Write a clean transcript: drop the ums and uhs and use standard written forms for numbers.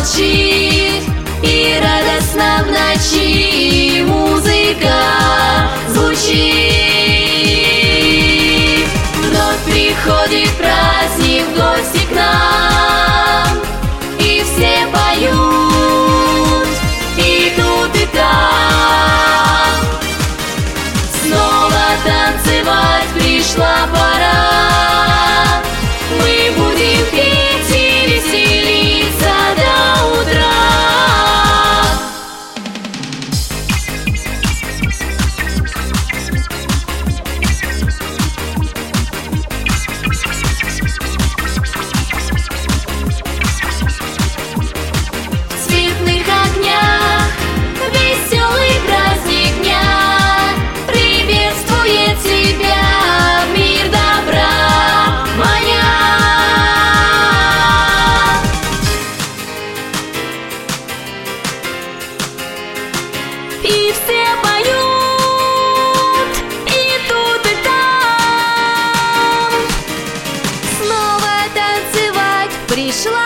молчит, и радостно в ночи музыка звучит. Вновь приходит праздник в гости к нам, и все поют, и тут, и там. Снова танцевать пришла пора, мы будем петь и веселиться до утра. В цветных огнях веселый праздник дня приветствует тебя, в мир добра маня. И все поют, и тут, и там. Снова танцевать пришла